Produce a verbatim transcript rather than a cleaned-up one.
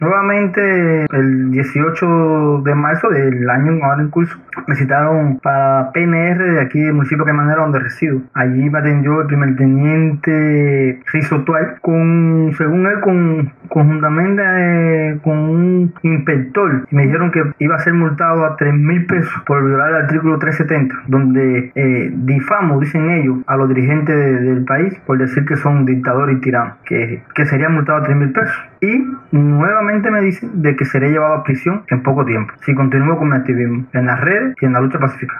Nuevamente, el dieciocho de marzo del año ahora en curso, me citaron para P N R de aquí del municipio de Manera, donde resido. Allí me atendió el primer teniente Rizotual, con, según él, con, conjuntamente eh, con un inspector. Me dijeron que iba a ser multado a tres mil pesos por violar el artículo trescientos setenta, donde eh, difamo, dicen ellos, a los dirigentes de, del país por decir que son dictadores y tiranos, que, que sería multado a tres mil pesos. Y nuevamente me dicen de que seré llevado a prisión en poco tiempo si continúo con mi activismo en las redes y en la lucha pacífica.